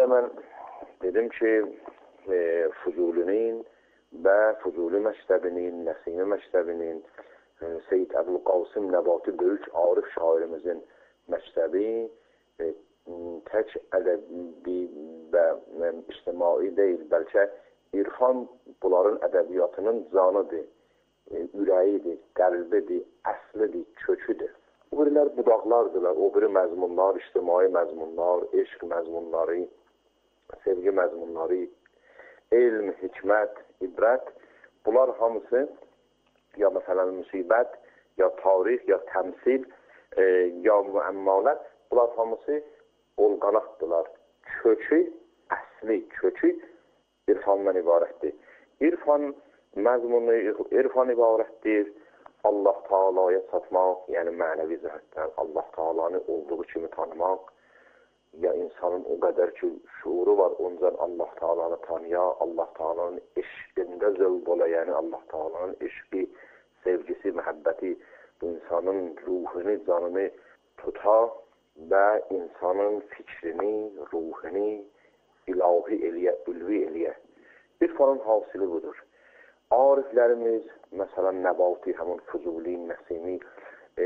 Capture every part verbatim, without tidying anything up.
mən dedim ki, e, Füzulinin və Füzuli məktəbinin, Nəsimi məktəbinin, e, Seyyid Əbülqasım Nəbati böyük arif şairimizin məktəbi e, tək ədəbi və e, ictimai deyil, bəlkə İrfan bunların ədəbiyyatının canıdır, e, ürəyidir, qəlbidir, əslidir, köküdür. O birilər budaqlardırlar, o biri məzmunlar, ictimai məzmunlar, eşq məzmunları, sevgi məzmunları, elm, hikmət, ibrət, bunlar hamısı ya məsələn müsibət, ya tarix, ya təmsil, e, ya müəmmalar, bunlar hamısı olqanaqdırlar. Kökü, əsli kökü İrfandan ibarətdir. İrfan məzmunu, İrfan ibarətdir. Allah Taala'ya çatmaq, yəni mənəvi cəhətdən Allah Taala'nı olduğu kimi tanımaq, ya insanın o qədər ki şuuru var, ondan Allah Taala'nı tanıya, Allah Taala'nın eşqində zövq ola, yəni Allah Taala'nın eşqi, sevgisi, məhəbbəti bu insanın ruhunu, canını tuta və insanın fikrini, ruhunu ilahi eləyə, ülvi eləyə. İrfanın hasili budur. Ariflərimiz, məsələn, Nəbati, həmin Füzuli, Nəsimi, e,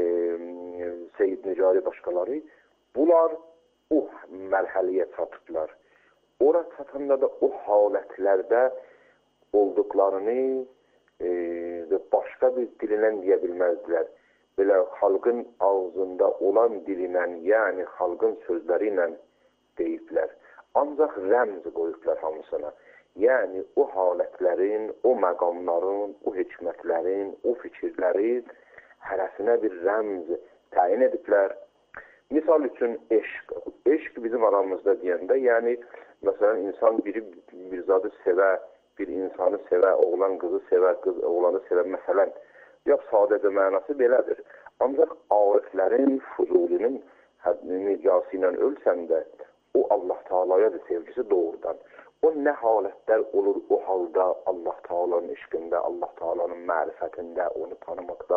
Seyyid Nicari başqaları, bunlar o mərhəliyə çatıblar. Ora çatanda da o halətlərdə olduqlarını e, başqa bir dilinən deyə bilməzdilər. Belə xalqın ağzında olan dilinən, yəni xalqın sözləri ilə deyiblər. Ancaq rəmz qoyublar hamısına. Yəni, o halətlərin, o məqamların, o hikmətlərin, o fikirlərin hərəsinə bir rəmz təyin ediblər. Misal üçün, eşq. Eşq bizim aramızda deyəndə, yəni, məsələn, insan biri bir zadı sevə, bir insanı sevə, oğlan qızı sevə, qız oğlanı sevə, məsələn, yox, sadəcə mənası belədir. Ancaq ariflərin, Füzulinin nicası ilə ölsəndə, o Allah Taala'ya da sevgisi doğrudan. O nə halətlər olur o halda Allah Taala'nın eşqində, Allah Taala'nın mərifətində, onu tanımaqda,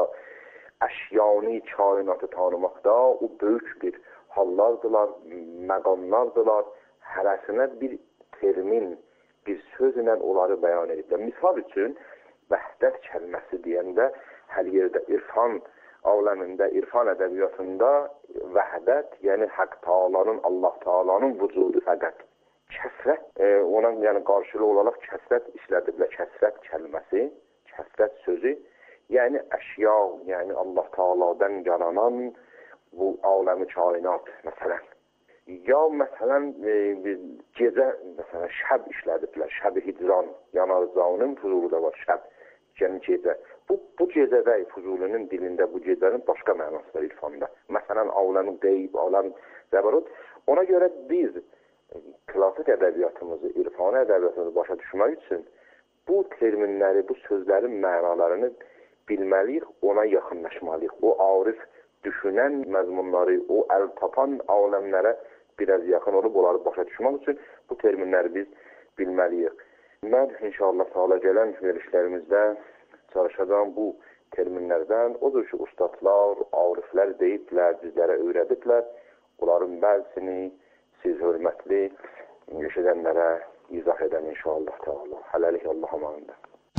əşyani kainatı tanımaqda o böyük bir hallardılar, məqamlardılar. Hərəsinə bir termin, bir sözlə onları bəyan ediblər. Misal üçün, vəhdət kəlməsi deyəndə hər yerdə İrfan aləmində, İrfan ədəbiyyatında vəhdət, yəni Haqq Taala'nın, Allah Taala'nın vücudu fəqət. Kəsrət, e, ona yəni qarşılığı olaraq kəsrət işlədiblər. Kəsrət kəlməsi, kəsrət sözü, yəni əşya, yəni Allah Taala'dan yaranan bu aləmi kainat, məsələn. Ya məsələn, e, gecə, məsələn, şəb işlədiblər, şəb-i hicran, yanarcanın Füzuluda var, şəb, yəni gecə. Bu, bu gecədə, Füzulinin dilində bu gecənin başqa mənası var İrfanda. Məsələn, aləmi qeyb, aləm zəbarut. Ona görə biz klasik ədəbiyyatımızı, İrfani ədəbiyyatımızı başa düşmək üçün bu terminləri, bu sözlərin mənalarını bilməliyik, ona yaxınlaşmalıyıq. O arif düşünən məzmunları, o əl tapan aləmlərə biraz yaxın olub, onları başa düşmək üçün bu terminləri biz bilməliyik. Mən inşallah Teala gələn verişlərimizdə çalışacağım bu terminlərdən, odur ki, ustadlar, ariflər deyiblər, bizlərə öyrədiblər, onların bəzisini siz hörmətli eşidənlərə izah edən inşallah Teala. Hələlik Allah amanında.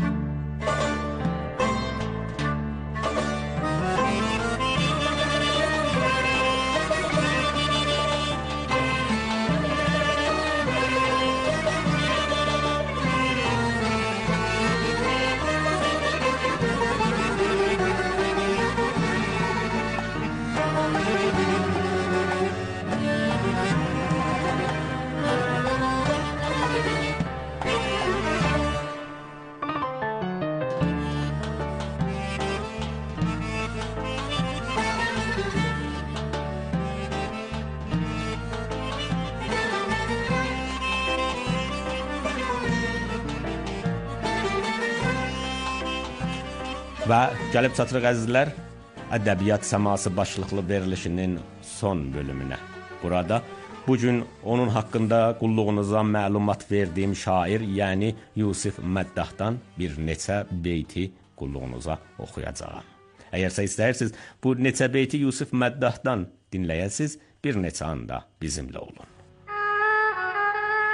Və gəlib çatırıq əzizlər, Ədəbiyyat Səması başlıqlı verilişinin son bölümünə. Burada bugün onun haqqında qulluğunuza məlumat verdiyim şair, yəni Yusif Məddahdan bir neçə beyti qulluğunuza oxuyacağam. Əgərsə istəyirsiniz, bu neçə beyti Yusif Məddahdan dinləyəsiniz, bir neçə anda bizimlə olun.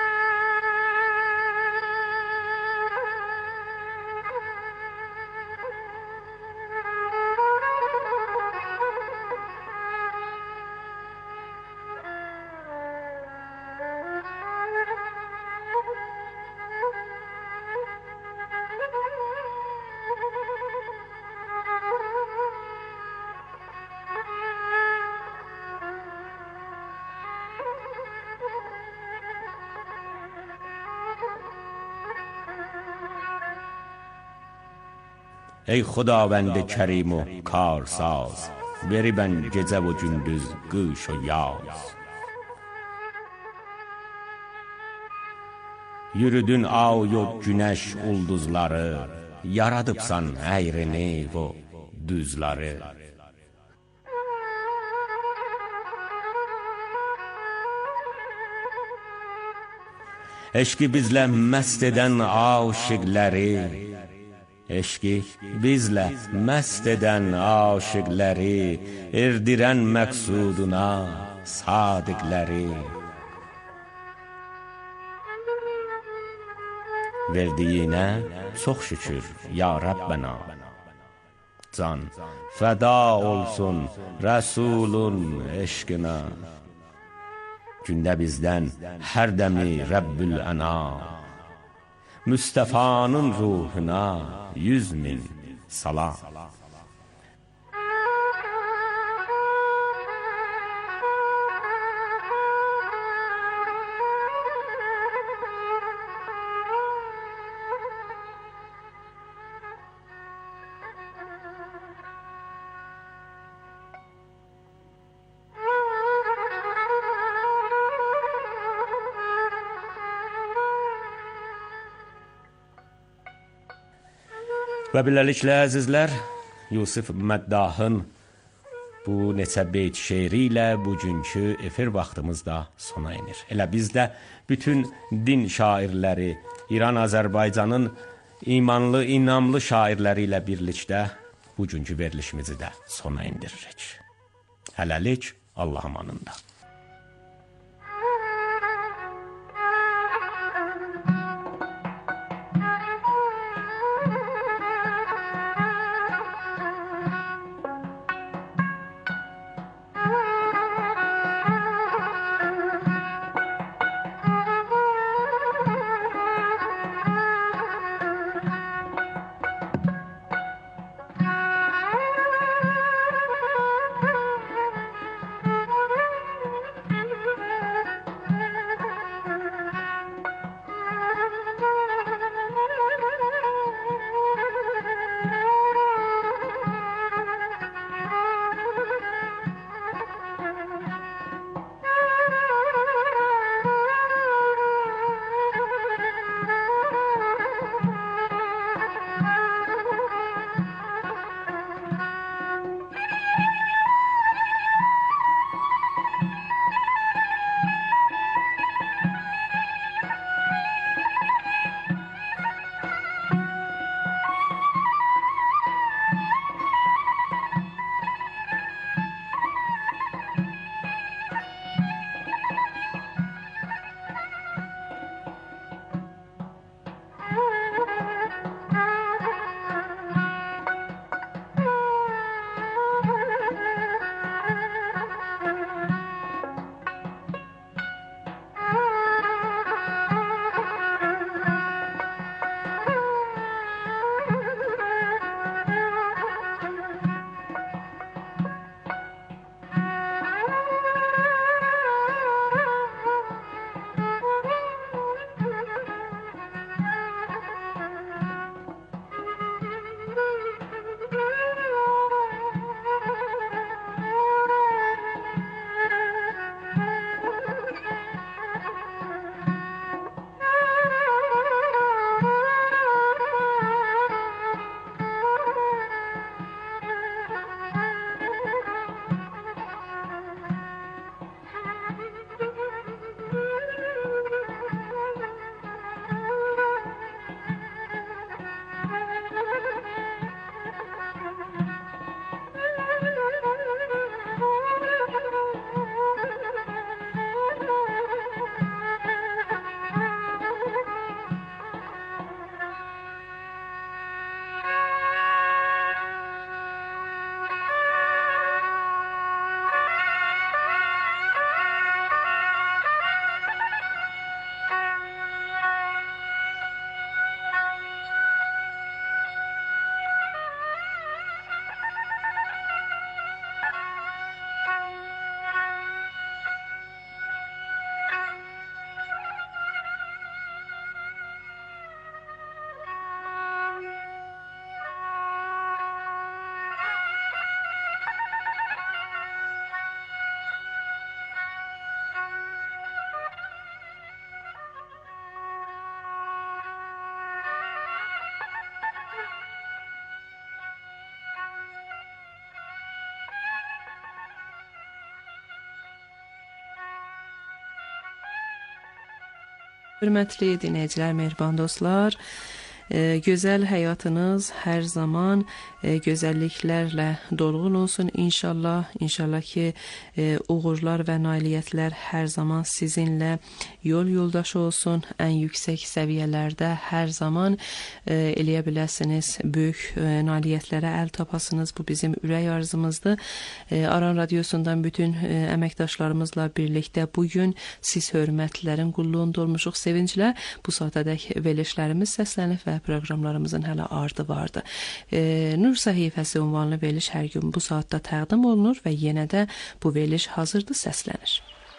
ey Xudavənd Kərim و karsaz, veribən gecə və gündüz qış و yaz. Yürüdün ay و günəş ulduzları, yaradıbsan əyrini və düzları. Eşqi bizlə məst edən aşiqləri, eşqi bizlə məst edən aşiqləri, erdirən məqsuduna sadiqləri. Verdiyinə çox şükür ya Rəbbənə, can fəda olsun Rəsulun eşqinə. Gündə bizdən hər dəmi Rəbbül Əna, Müstəfanın ruhuna yüz min salam. Və beləliklə əzizlər, Yusif Məddahın bu neçə beyt şeiri ilə bugünkü efir vaxtımız da sona inir. Elə biz də bütün din şairləri, İran, Azərbaycanın imanlı, inamlı şairləri ilə birlikdə bugünkü verilişimizi də sona indiririk. Hələlik Allah amanında. Hörmətli dinləyicilər, mehriban dostlar, e, gözəl həyatınız hər zaman e, gözəlliklərlə dolğun olsun inşallah. İnşallah ki, e, uğurlar və nailiyyətlər hər zaman sizinlə yol yoldaşı olsun. Ən yüksək səviyyələrdə hər zaman e, eləyə biləsiniz, böyük e, nailiyyətlərə əl tapasınız. Bu bizim ürək arzımızdır. E, Aran Radiosundan bütün e, əməkdaşlarımızla birlikdə bugün siz hörmətlilərin qulluğunda olmuşuq sevinclə. Bu saatədək verilişlərimiz səslənib və proqramlarımızın hələ ardı vardı. E, Nur səhifəsi ünvanlı veriliş hər gün bu saatda təqdim olunur və yenə də bu veriliş hazırda səslənir.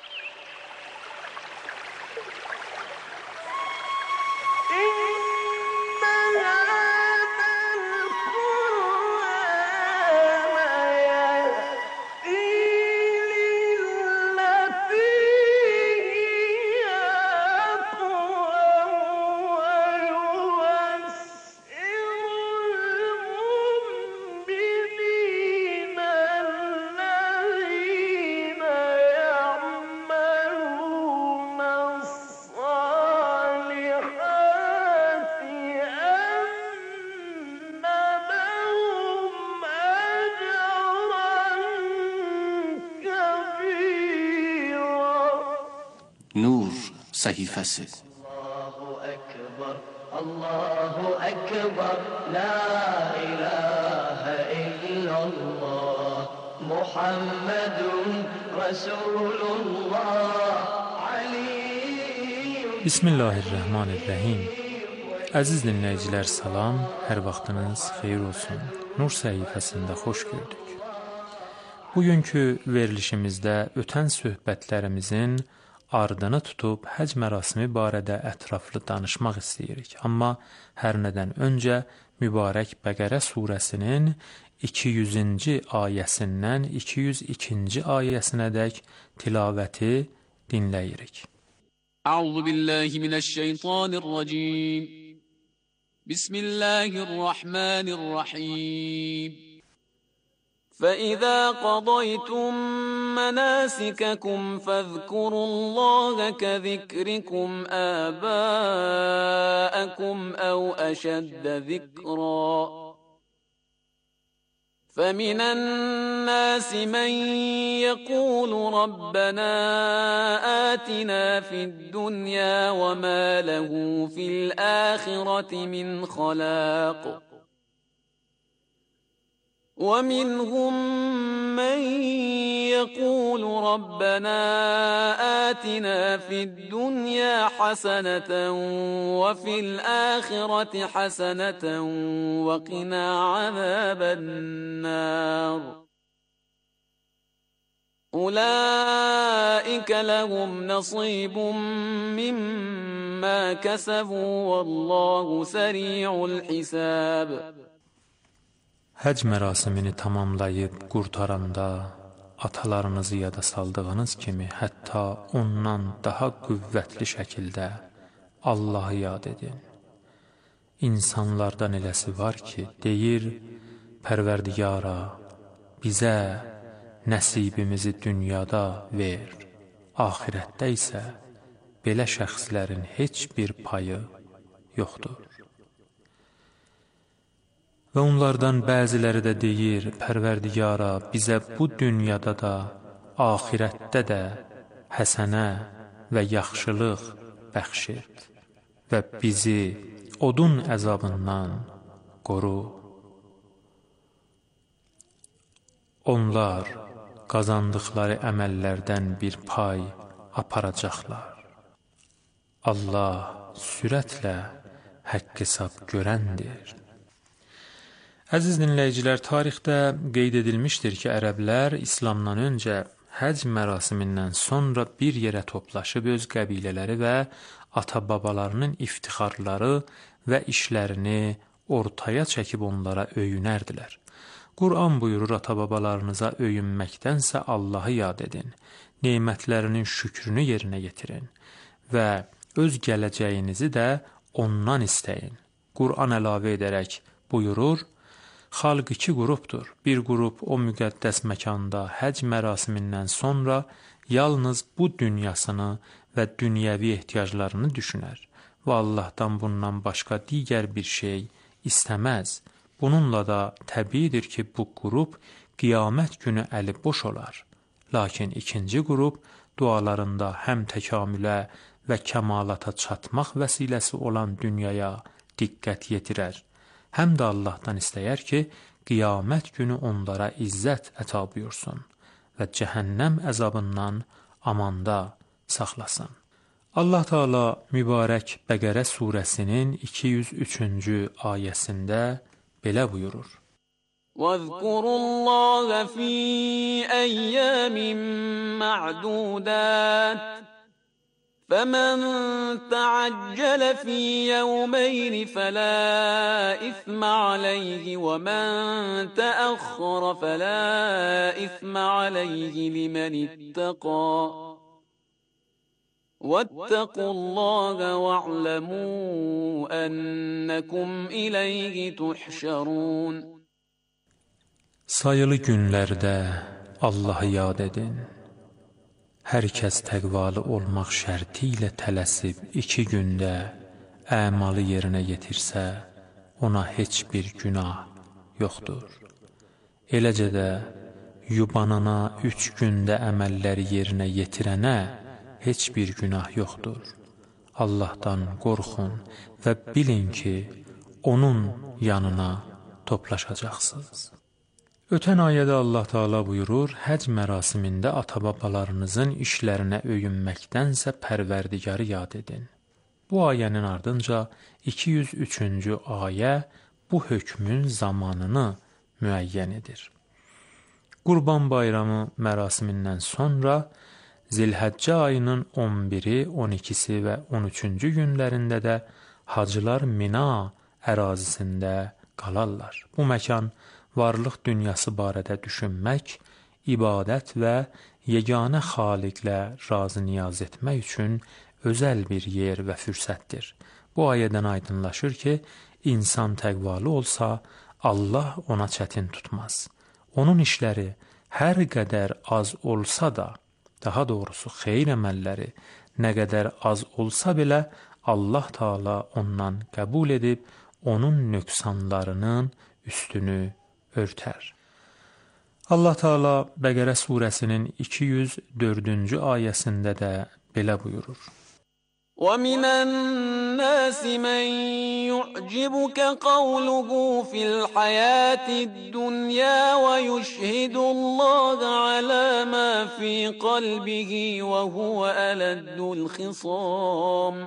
Nur səhifəsi. Allahu Ekber, Allahu Ekber, La ilahe illallah, Muhammedun Resulullah, Ali. Bismillahirrahmanirrahim. Əziz dinləyicilər, salam, hər vaxtınız xeyir olsun. Nur səhifəsində xoş gördük. Bugünkü verilişimizdə ötən söhbətlərimizin ardını tutub həc mərasimi barədə ətraflı danışmaq istəyirik. Amma hər nədən öncə mübarək Bəqərə surəsinin iki yüzüncü ayəsindən iki yüz ikinci ayəsinədək tilavəti dinləyirik. Əuzu billahi minəşşeytanirracim. Bismillahirrahmanirrahim. فإذا قضيتم مناسككم فاذكروا الله كذكركم آباءكم أو أشد ذكرا فمن الناس من يقول ربنا آتنا في الدنيا وما له في الآخرة من خلاق ومنهم من يقول ربنا آتنا في الدنيا حسنة وفي الآخرة حسنة وقنا عذاب النار أولئك لهم نصيب مما كسبوا والله سريع الحساب. Həc mərasimini tamamlayıb qurtaranda atalarınızı yada saldığınız kimi hətta ondan daha qüvvətli şəkildə Allahı yad edin. İnsanlardan eləsi var ki, deyir, Pərverdigara, bizə nəsibimizi dünyada ver, axirətdə isə belə şəxslərin heç bir payı yoxdur. Və onlardan bəziləri də deyir, Pərverdigara, bizə bu dünyada da, axirətdə də həsənə və yaxşılıq bəxş et və bizi odun əzabından qoru. Onlar qazandıqları əməllərdən bir pay aparacaqlar. Allah sürətlə haqq hesab görəndir. Əziz dinləyicilər, tarixdə qeyd edilmişdir ki, ərəblər İslamdan öncə həc mərasimindən sonra bir yerə toplaşıb öz qəbilələri və ata-babalarının iftixarları və işlərini ortaya çəkib onlara öyünərdilər. Quran buyurur, ata-babalarınıza öyünməkdənsə Allahı yad edin, nemətlərinin şükrünü yerinə yetirin və öz gələcəyinizi də ondan istəyin. Quran əlavə edərək buyurur, Xalq iki qrupdur. Bir qrup o müqəddəs məkanda həc mərasimindən sonra yalnız bu dünyasını və dünyəvi ehtiyaclarını düşünər və Allahdan bundan başqa digər bir şey istəməz. Bununla da təbiidir ki, bu qrup qiyamət günü əli boş olar. Lakin ikinci qrup dualarında həm təkamülə və kəmalata çatmaq vəsiləsi olan dünyaya diqqət yetirər, həm də Allahdan istəyər ki, qiyamət günü onlara izzət əta buyursun və cəhənnəm əzabından amanda saxlasın. Allah Teala mübarək Bəqərə surəsinin iki yüz üçüncü ayəsində belə buyurur. وَاذْكُرُوا اللَّهَ فِي أَيَّامٍ مَّعْدُودَاتٍ فَمَن تَعَجَّلَ فِي يَوْمَيْنِ فَلَا إِثْمَ عَلَيْهِ وَمَن تَأَخَّرَ فَلَا إِثْمَ عَلَيْهِ لِمَنِ اتَّقَى وَاتَّقُوا اللَّهَ وَاعْلَمُوا أَنَّكُمْ إِلَيْهِ تُحْشَرُونَ. Sayılı günlərdə Allahı yad edin. Hər kəs təqvalı olmaq şərti ilə tələsib iki gündə əmalı yerinə yetirsə, ona heç bir günah yoxdur. Eləcə də yubanana üç gündə əməlləri yerinə yetirənə heç bir günah yoxdur. Allahdan qorxun və bilin ki, onun yanına toplaşacaqsınız. Ötən ayədə Allah Teala buyurur, həc mərasimində ata-babalarınızın işlərinə öyünməkdənsə Pərverdigarı yad edin. Bu ayənin ardınca iki yüz üçüncü ayə bu hökmün zamanını müəyyən edir. Qurban Bayramı mərasimindən sonra Zilhəccə ayının on biri, on ikisi və on üçüncü günlərində də hacılar Mina ərazisində qalarlar. Bu məkan varlıq dünyası barədə düşünmək, ibadət və yeganə xaliqlə razı niyaz etmək üçün özəl bir yer və fürsətdir. Bu ayədən aydınlaşır ki, insan təqvalı olsa, Allah ona çətin tutmaz. Onun işləri hər qədər az olsa da, daha doğrusu xeyir əməlləri nə qədər az olsa belə, Allah Teala ondan qəbul edib, onun nöqsanlarının üstünü örtər. Allah Teala Bəqərə surəsinin iki yüz dördüncü ayəsində də belə buyurur. وَمِنَ النَّاسِ مَن يُعْجِبُكَ قَوْلُهُ فِي الْحَيَاةِ الدُّنْيَا وَيُشْهِدُ اللَّهَ عَلَى مَا فِي قَلْبِهِ وَهُوَ أَلَدُّ الْخِصَامِ.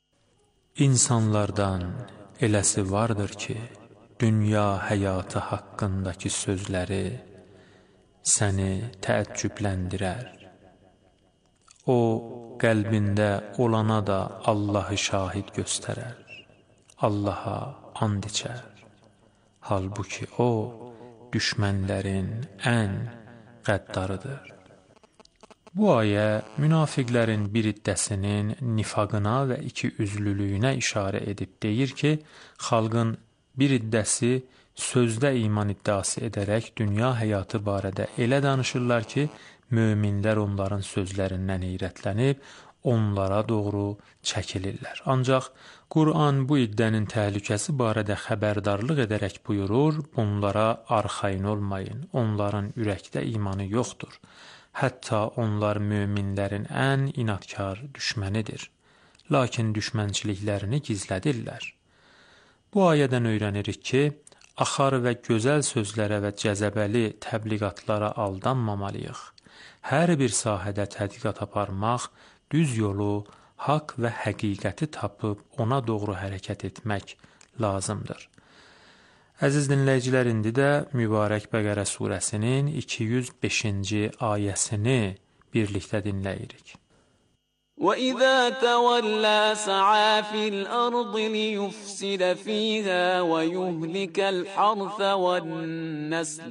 İnsanlardan eləsi vardır ki, dünya həyatı haqqındakı sözləri səni təəccübləndirər. O, qəlbində olana da Allahı şahid göstərər, Allaha and içər. Halbuki o, düşmənlərin ən qəddarıdır. Bu ayə münafiqlərin bir iddəsinin nifaqına və iki üzlülüyünə işarə edib deyir ki, xalqın bir iddəsi sözdə iman iddiası edərək dünya həyatı barədə elə danışırlar ki, möminlər onların sözlərindən heyrətlənib, onlara doğru çəkilirlər. Ancaq Qur'an bu iddənin təhlükəsi barədə xəbərdarlıq edərək buyurur, bunlara arxayın olmayın, onların ürəkdə imanı yoxdur. Hətta onlar möminlərin ən inadkar düşmənidir. Lakin düşmənçiliklərini gizlədirlər. Bu ayədən öyrənirik ki, axar və gözəl sözlərə və cəzəbəli təbliğatlara aldanmamalıyıq. Hər bir sahədə tədqiqat aparmaq, düz yolu, haqq və həqiqəti tapıb ona doğru hərəkət etmək lazımdır. Əziz dinləyicilər, indi də mübarək Bəqərə surəsinin iki yüz beşinci ayəsini birlikdə dinləyirik. وَإِذَا تَوَلَّى سَعَى فِي الْأَرْضِ لِيُفْسِدَ فِيهَا وَيُهْلِكَ الْحَرْثَ وَالنَّسْلَ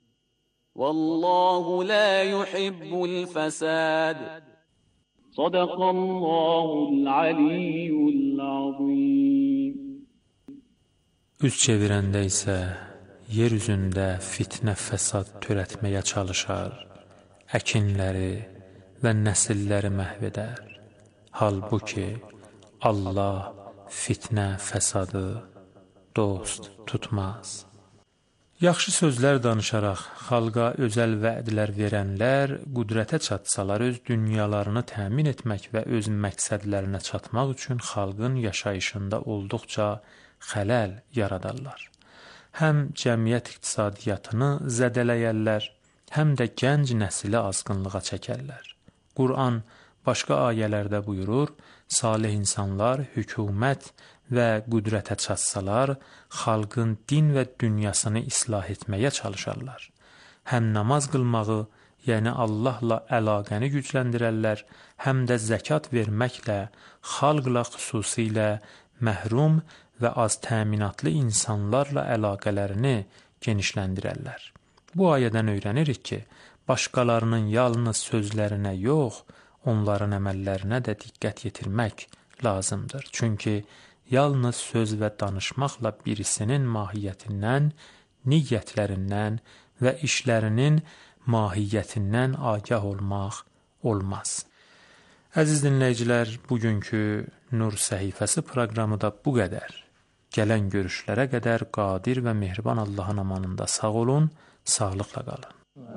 وَاللَّهُ لَا يُحِبُّ الْفَسَادَ. صَدَقَ اللَّهُ الْعَلِيُّ الْعَظِيمُ. Üz çevirəndə isə yer üzündə fitnə fəsad törətməyə çalışar, əkinləri və nəsilləri məhv edər. Halbuki Allah fitnə fəsadı dost tutmaz. Yaxşı sözlər danışaraq xalqa özəl vədlər verənlər qüdrətə çatsalar öz dünyalarını təmin etmək və öz məqsədlərinə çatmaq üçün xalqın yaşayışında olduqca xələl yaradarlar. Həm cəmiyyət iqtisadiyyatını zədələyərlər, həm də gənc nəsli azğınlığa çəkərlər. Quran başqa ayələrdə buyurur, salih insanlar hökumət və qüdrətə çatsalar, xalqın din və dünyasını islah etməyə çalışarlar. Həm namaz qılmağı, yəni Allahla əlaqəni gücləndirərlər, həm də zəkat verməklə, xalqla xüsusilə məhrum və az təminatlı insanlarla əlaqələrini genişləndirərlər. Bu ayədən öyrənirik ki, başqalarının yalnız sözlərinə yox, onların əməllərinə də diqqət yetirmək lazımdır. Çünki yalnız söz və danışmaqla birisinin mahiyyətindən, niyyətlərindən və işlərinin mahiyyətindən agah olmaq olmaz. Əziz dinləyicilər, bugünkü Nur Səhifəsi proqramı da bu qədər. Gələn görüşlərə qədər qadir və mehriban Allahın amanında sağ olun, sağlıqla qalın.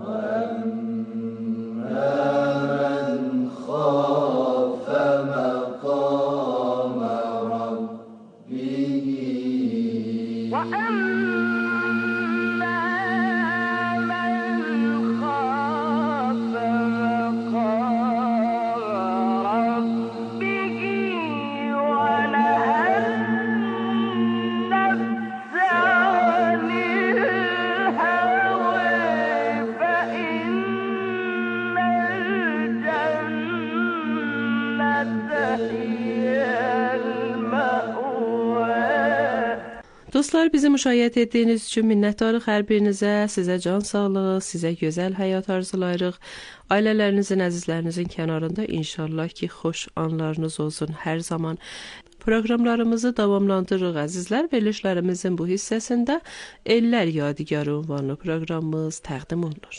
Dostlar, bizi müşahidə etdiyiniz üçün minnətdarıq hər birinizə, sizə can sağlığı, sizə gözəl həyat arzulayırıq. Ailələrinizin, əzizlərinizin kənarında inşallah ki, xoş anlarınız olsun hər zaman. Proqramlarımızı davamlandırırıq əzizlər. Verilişlərimizin bu hissəsində Ellər Yadigarı ünvanlı proqramımız təqdim olunur.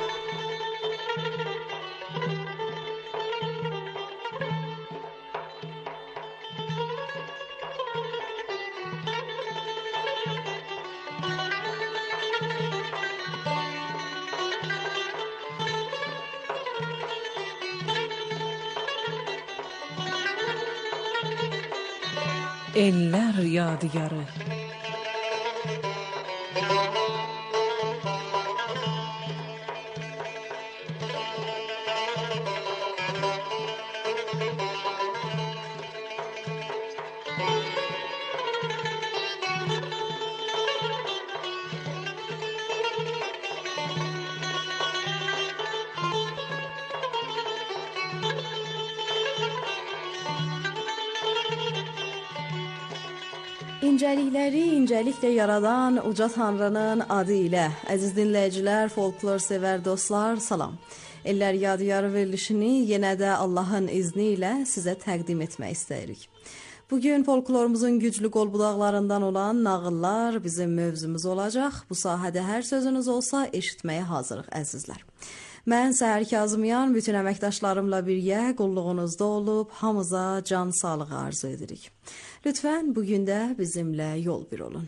Ellər Yadigarı. İncəlikləri incəliklə yaradan uca Tanrının adı ilə. Əziz dinləyicilər, folklor sevər dostlar, salam. Ellər Yadigarı verilişini yenə də Allahın izni ilə sizə təqdim etmək istəyirik. Bugün folklorumuzun güclü qolbudaqlarından olan nağıllar bizim mövzumuz olacaq. Bu sahədə hər sözünüz olsa eşitməyə hazırıq əzizlər. Mən Səhər Kazımyan bütün əməkdaşlarımla birgə qulluğunuzda olub hamıza can sağlığı arzu edirik. Lütfən bugün də bizimlə yol bir olun.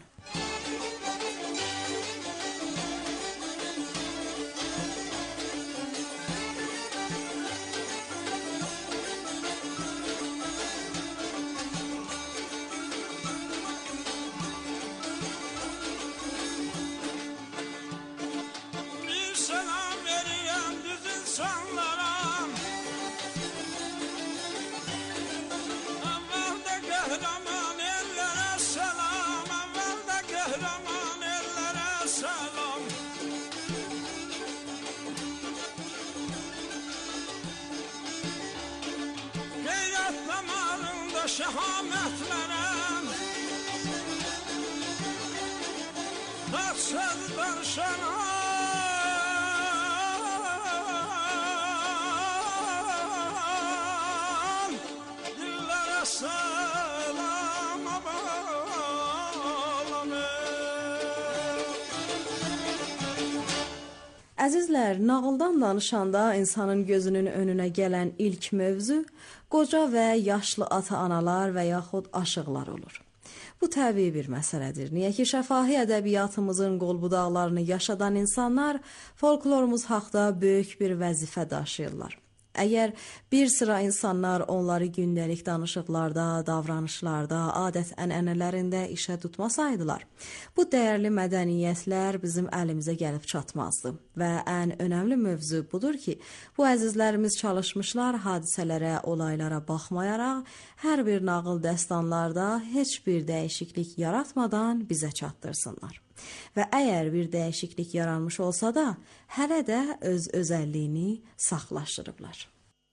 Şehametlerem tatsız darşanan dillere selam bağlanır. Əzizlər, nağıldan danışanda insanın gözünün önünə gələn ilk mövzu qoca və yaşlı ata-analar və yaxud aşıqlar olur. Bu təbii bir məsələdir. Niyə ki, şəfahi ədəbiyyatımızın qolbudaqlarını yaşadan insanlar folklorumuz haqda böyük bir vəzifə daşıyırlar. Əgər bir sıra insanlar onları gündəlik danışıqlarda, davranışlarda, adət-ənənələrində işə tutmasaydılar, bu dəyərli mədəniyyətlər bizim əlimizə gəlib çatmazdı. Və ən önəmli mövzu budur ki, bu əzizlərimiz çalışmışlar hadisələrə, olaylara baxmayaraq, hər bir nağıl dəstanlarda heç bir dəyişiklik yaratmadan bizə çatdırsınlar. Və əgər bir dəyişiklik yaranmış olsa da, hələ də öz özəlliyini saxlaşdırıblar.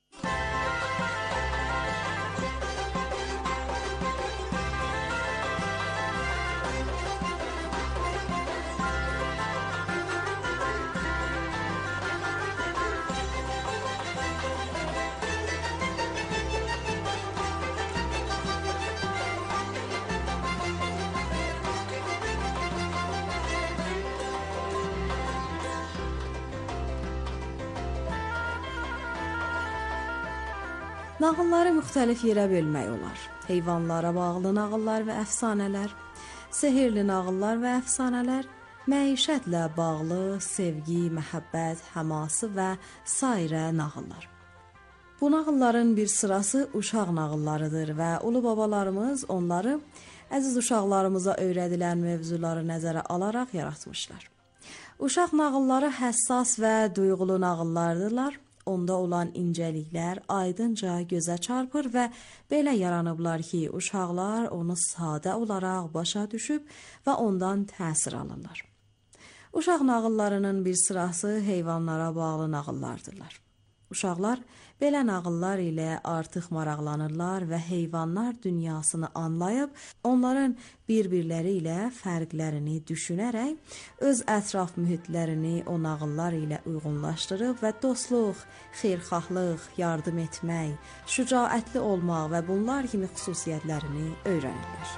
Nağılları müxtəlif yerə bölmək olar. Heyvanlara bağlı nağıllar və əfsanələr, sehirli nağıllar və əfsanələr, məişətlə bağlı sevgi, məhəbbət, həması və sairə nağıllar. Bu nağılların bir sırası uşaq nağıllarıdır və ulu babalarımız onları əziz uşaqlarımıza öyrədilən mövzuları nəzərə alaraq yaratmışlar. Uşaq nağılları həssas və duyğulu nağıllardırlar. Onda olan incəliklər aydınca gözə çarpır və belə yaranıblar ki, uşaqlar onu sadə olaraq başa düşüb və ondan təsir alırlar. Uşaq nağıllarının bir sırası heyvanlara bağlı nağıllardırlar. Uşaqlar belə nağıllar ilə artıq maraqlanırlar və heyvanlar dünyasını anlayıb, onların bir-birləri ilə fərqlərini düşünərək, öz ətraf mühitlərini o nağıllar ilə uyğunlaşdırıb və dostluq, xeyirxahlıq, yardım etmək, şücaətli olmaq və bunlar kimi xüsusiyyətlərini öyrənirlər.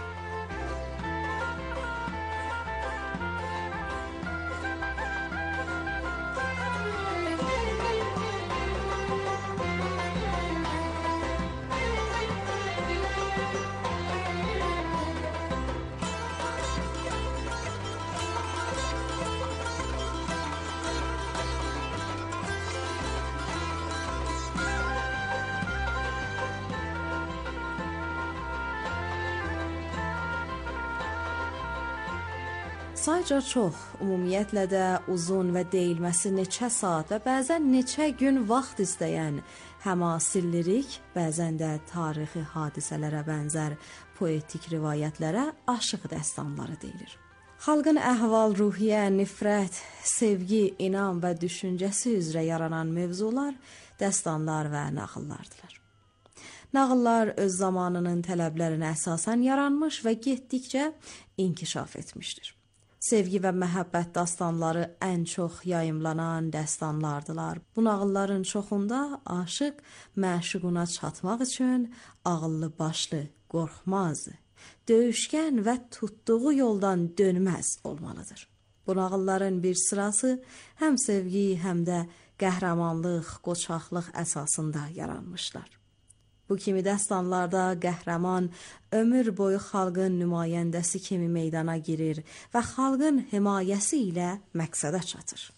Sayca çox, ümumiyyətlə də uzun və deyilməsi neçə saat və bəzən neçə gün vaxt istəyən həmasil lirik, bəzən də tarixi hadisələrə bənzər poetik rivayətlərə aşıq dəstanları deyilir. Xalqın əhval-ruhiyyə, nifrət, sevgi, inam və düşüncəsi üzrə yaranan mövzular dəstanlar və nağıllardılar. Nağıllar öz zamanının tələblərinə əsasən yaranmış və getdikcə inkişaf etmişdir. Sevgi və məhəbbət dastanları ən çox yayımlanan dəstanlardılar. Bu nağılların çoxunda aşıq məşuquna çatmaq üçün ağıllı başlı, qorxmaz, döyüşkən və tutduğu yoldan dönməz olmalıdır. Bu nağılların bir sırası həm sevgi, həm də qəhrəmanlıq, qoçaqlıq əsasında yaranmışlar. Bu kimi dəstanlarda qəhrəman ömür boyu xalqın nümayəndəsi kimi meydana girir və xalqın himayəsi ilə məqsədə çatır.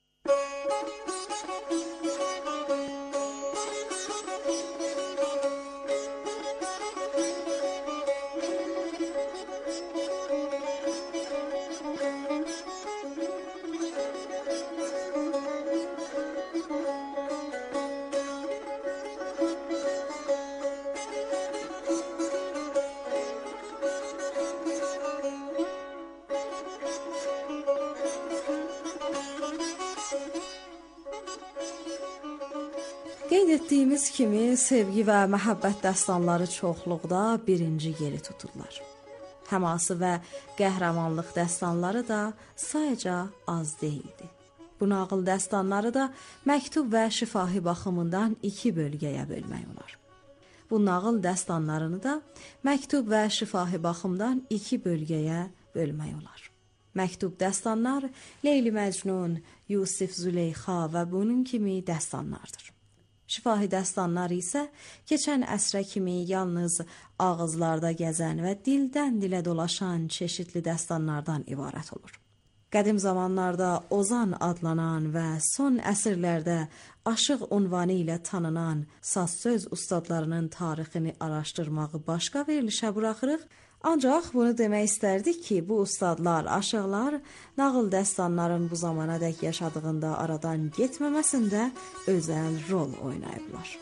Qeyd etdiyimiz kimi sevgi və məhəbbət dəstanları çoxluqda birinci yeri tuturlar. Həması və qəhrəmanlıq dəstanları da sayca az deyildi. Bu nağıl dəstanları da məktub və şifahi baxımından iki bölgəyə bölmək olar. Bu nağıl dəstanlarını da məktub və şifahi baxımdan iki bölgəyə bölmək olar. Məktub dəstanlar, Leyli Məcnun, Yusif Züleyxa və bunun kimi dəstanlardır. Şifahi dəstanlar isə keçən əsrə kimi yalnız ağızlarda gəzən və dildən dilə dolaşan çeşitli dəstanlardan ibarət olur. Qədim zamanlarda Ozan adlanan və son əsrlərdə Aşıq unvanı ilə tanınan saz-söz ustadlarının tarixini araşdırmağı başqa verilişə buraxırıq. Ancaq bunu demək istərdik ki, bu ustadlar, aşıqlar nağıl dəstanların bu zamana dək yaşadığında aradan getməməsində özəl rol oynayıblar.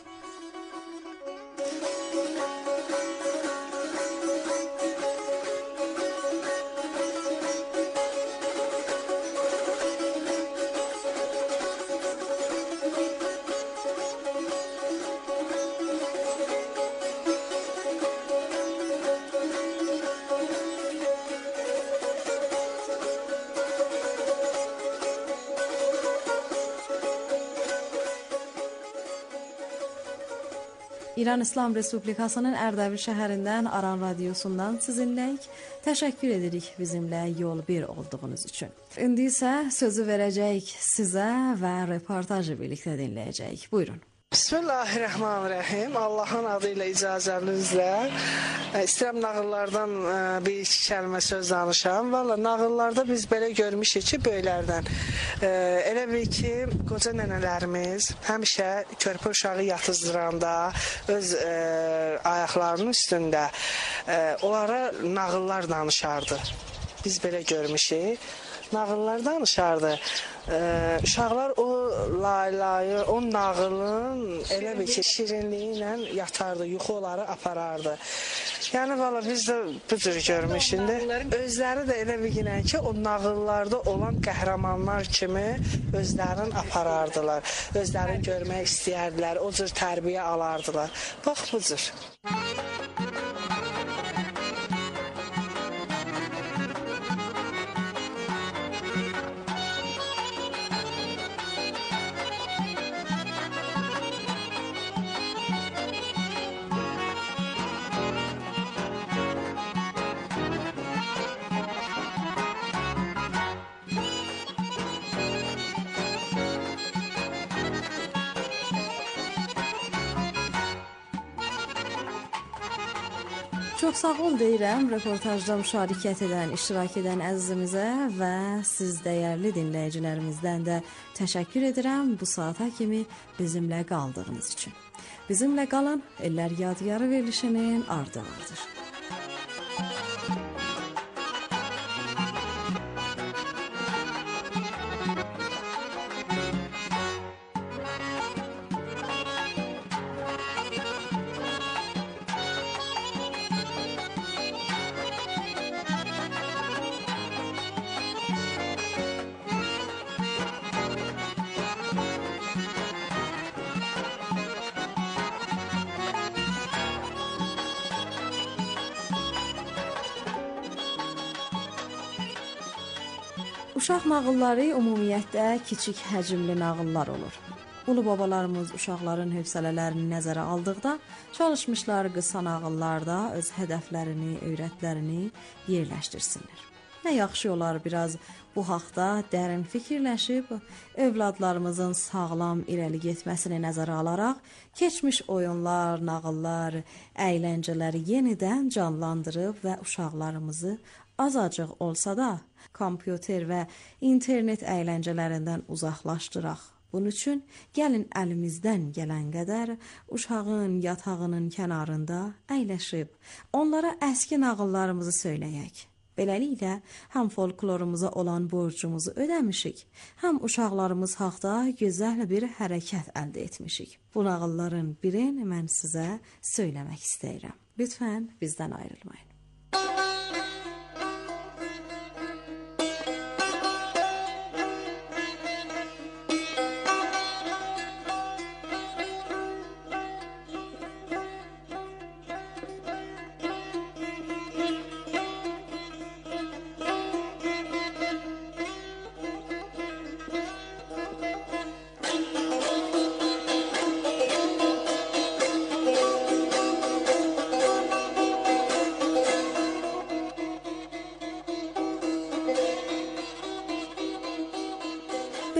İran İslam Respublikasının Ərdəbil şəhərindən Aran radiosundan sizinləyik. Təşəkkür edirik bizimlə yol bir olduğunuz üçün. İndi isə sözü verəcəyik sizə və reportajı birlikdə dinləyəcəyik. Buyurun. Bismillahirrahmanirrahim. Allahın adı ilə icazənizlə istəyirəm nağıllardan bir iki kəlmə söz danışam. Valla nağıllarda biz belə görmüşük ki, böyüklərdən. Elə bil ki, qoca nənələrimiz həmişə körpə uşağı yatızdıranda öz e, ayaqlarının üstündə e, onlara nağıllar danışardı. Biz belə görmüşük. Nağıllar danışardı. Ee, uşaqlar o laylayı, o nağılın elə bir ki, şirinliyi ilə yatardı, yuxu onları aparardı. Yəni valla biz də bu cür görmüşük. Özləri də elə bir günə ki, o nağıllarda olan qəhrəmanlar kimi özlərini aparardılar. Özlərini görmək istəyərdilər, o cür tərbiyə alardılar. Bax bu cür. Çox sağ ol deyirəm reportajda müşarikət edən, iştirak edən əzizimizə və siz dəyərli dinləyicilərimizdən də təşəkkür edirəm bu saata kimi bizimlə qaldığınız üçün. Bizimlə qalın, Ellər Yadigarı verilişinin ardılardır. Uşaq nağılları ümumiyyətlə kiçik həcmli nağıllar olur. Ulu babalarımız uşaqların hövsələlərini nəzərə aldıqda çalışmışlar qısa nağıllarda öz hədəflərini, öyrətlərini yerləşdirsinlər. Nə yaxşı olar biraz bu haqda dərin fikirləşib, övladlarımızın sağlam irəli getməsini nəzərə alaraq keçmiş oyunlar, nağıllar, əyləncələri yenidən canlandırıb və uşaqlarımızı azacıq olsa da kompüter və internet əyləncələrindən uzaqlaşdıraq. Bunun üçün gəlin əlimizdən gələn qədər uşağın yatağının kənarında əyləşib, onlara əski nağıllarımızı söyləyək. Beləliklə, həm folklorumuza olan borcumuzu ödəmişik, həm uşaqlarımız haqda gözəl bir hərəkət əldə etmişik. Bu nağılların birini mən sizə söyləmək istəyirəm. Lütfən bizdən ayrılmayın.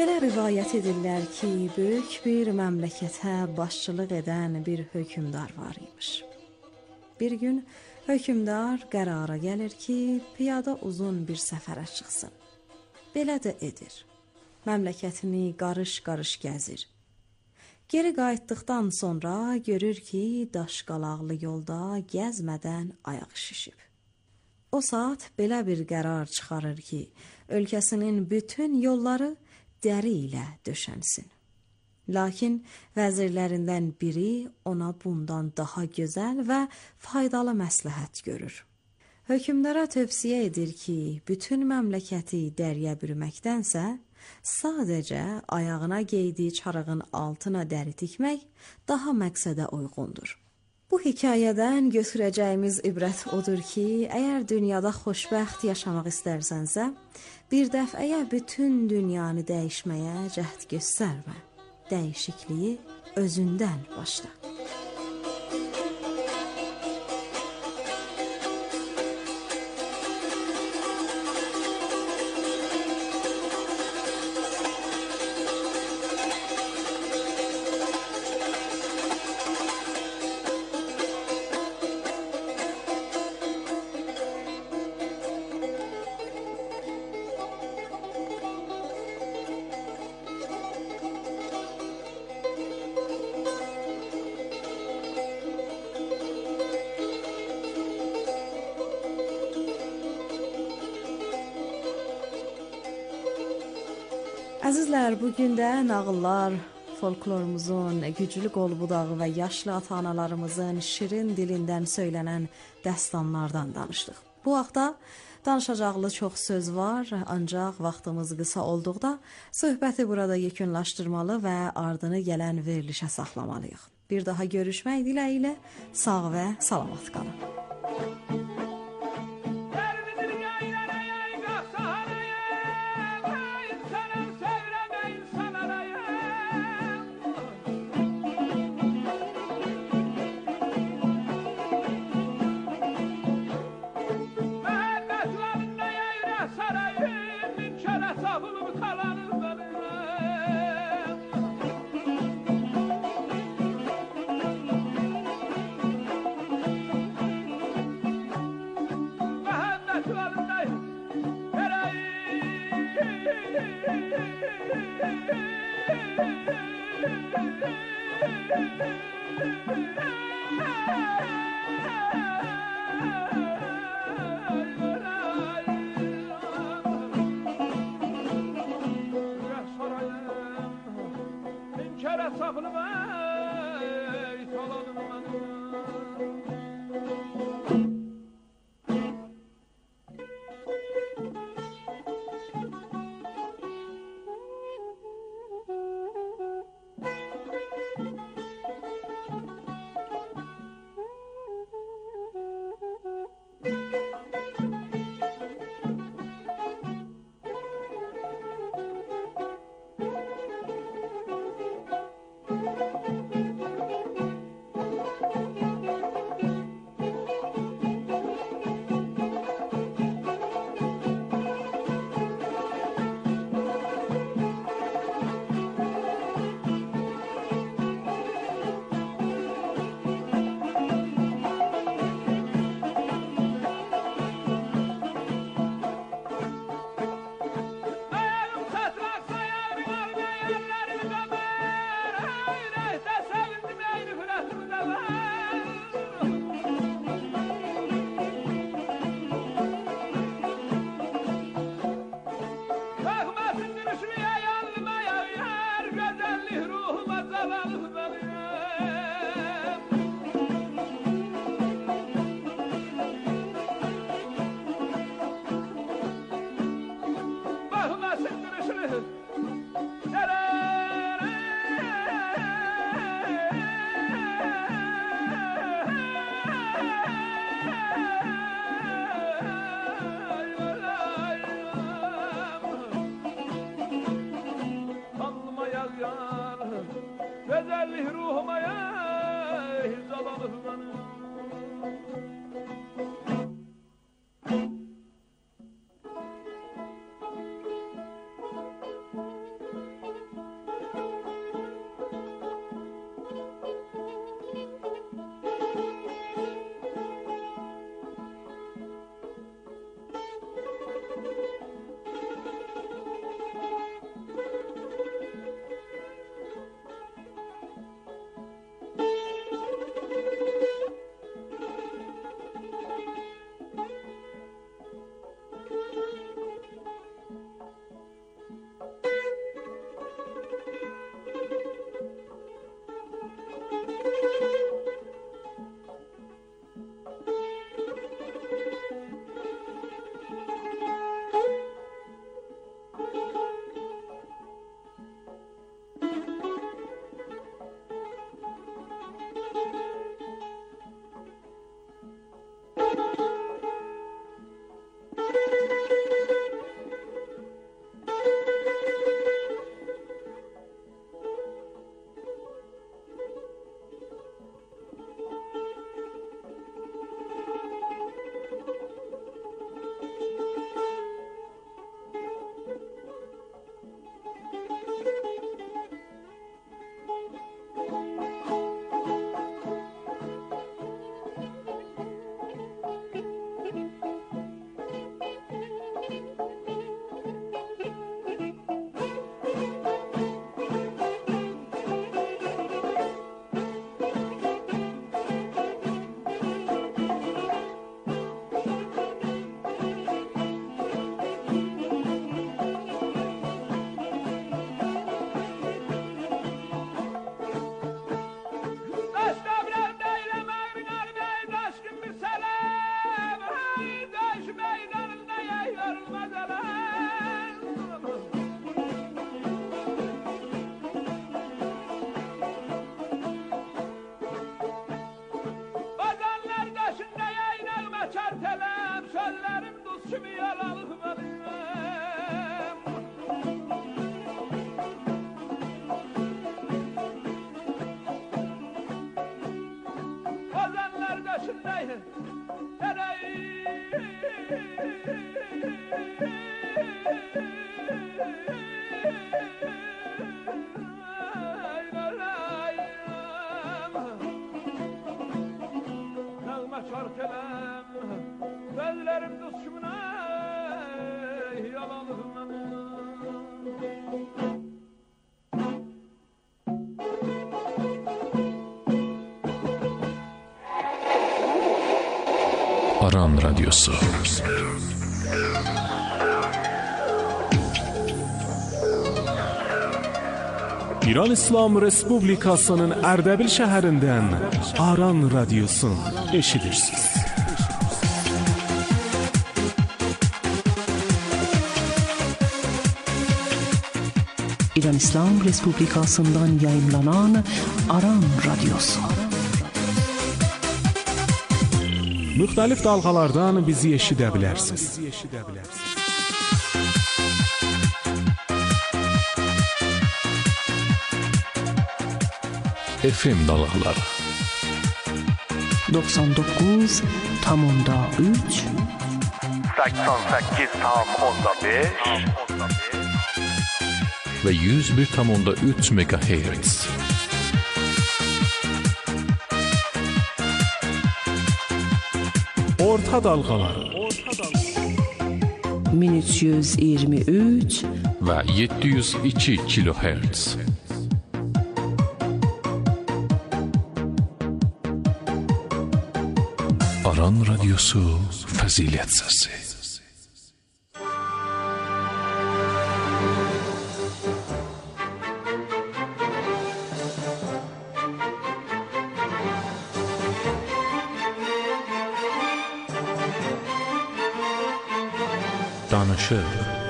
Belə rivayət edirlər ki, böyük bir məmləkətə başçılıq edən bir hökmdar var imiş. Bir gün hökmdar qərara gəlir ki, piyada uzun bir səfərə çıxsın. Belə də edir. Məmləkətini qarış-qarış gəzir. Geri qayıtdıqdan sonra görür ki, daşqalaqlı yolda gəzmədən ayaq şişib. O saat belə bir qərar çıxarır ki, ölkəsinin bütün yolları dəri ilə döşənsin. Lakin vəzirlərindən biri ona bundan daha gözəl və faydalı məsləhət görür. Hökmdara tövsiyə edir ki, bütün məmləkəti dəriyə bürməkdənsə, sadəcə ayağına geydiyi çarığın altına dəri tikmək daha məqsədə uyğundur. Bu hekayədən götürəcəyimiz ibrət odur ki, əgər dünyada xoşbəxt yaşamaq istərsənsə, bir dəfəyə bütün dünyanı dəyişməyə cəhd göstərmə. Dəyişikliyi özündən başla. Əzizlər, bugün də nağıllar, folklorumuzun güclü qol-budağı və yaşlı ata-analarımızın şirin dilindən söylənən dəstanlardan danışdıq. Bu haqda danışacaqlı çox söz var, ancaq vaxtımız qısa olduqda söhbəti burada yekunlaşdırmalı və ardını gələn verilişə saxlamalıyıq. Bir daha görüşmək diləyilə sağ və salamat qalın. kimi yalanıqmalıyım. Ozanlar döşündeydi. Nağma şark elem, gözlerim düşkümüne yalanıqmalıyım. Aran Radyosu. İran İslam Respublikasının Ərdəbil şəhərindən Aran Radyosun eşidirsiniz. İran İslam Respublikasından yayımlanan Aran Radyosu. Müxtəlif dalğalardan bizi eşidə bilərsiniz. F M dalğaları doksan doqquz tam onda üç səksən səkkiz tam onda beş və yüz bir tam onda üç megahertz. Orta dalğaları min üç yüz iyirmi üç və yeddi yüz iki kilohertz. Aran Radyosu Fəzilət Səsi. Danışır.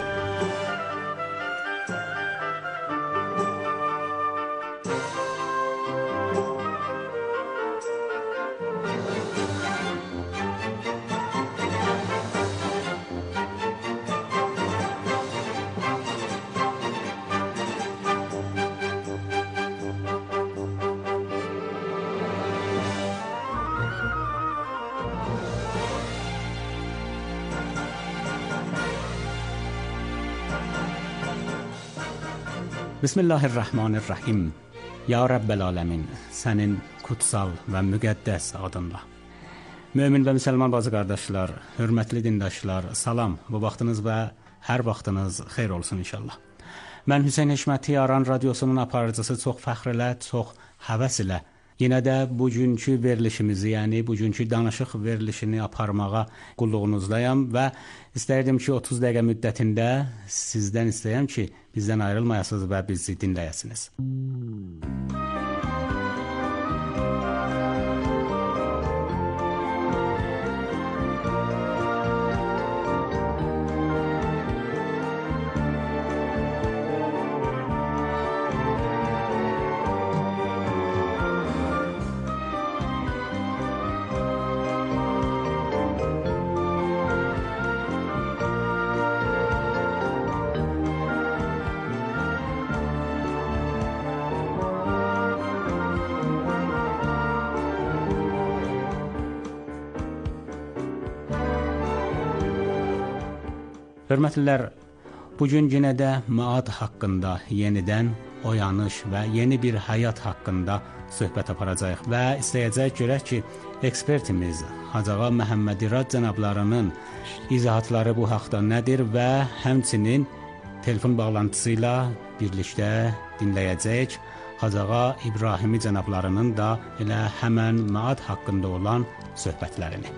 Bismillahirrahmanirrahim. Ya Rəbbəl aləmin, sənin kutsal və müqəddəs adınla. Mömin və müsəlman bazı qardaşlar, hörmətli dindaşlar, salam. Bu vaxtınız və hər vaxtınız xeyr olsun inşallah. Mən Hüseyn Hikməti, Aran Radyosunun aparıcısı, çox fəxr ilə, çox həvəs ilə yenə də bugünkü verilişimizi, yəni bugünkü danışıq verilişini aparmağa qulluğunuzdayam və istərdim ki, otuz dəqiqə müddətində sizdən istəyəm ki, bizdən ayrılmayasınız və bizi dinləyəsiniz. Hörmətlilər, bugün yenə də maad haqqında, yenidən oyanış və yeni bir həyat haqqında söhbət aparacağıq və istəyəcək görək ki, ekspertimiz Hacı Ağa Məhəmməd İrad cənablarının izahatları bu haqda nədir və həmçinin telefon bağlantısı ilə birlikdə dinləyəcək Hacı Ağa İbrahimi cənablarının da elə həmən maad haqqında olan söhbətlərini.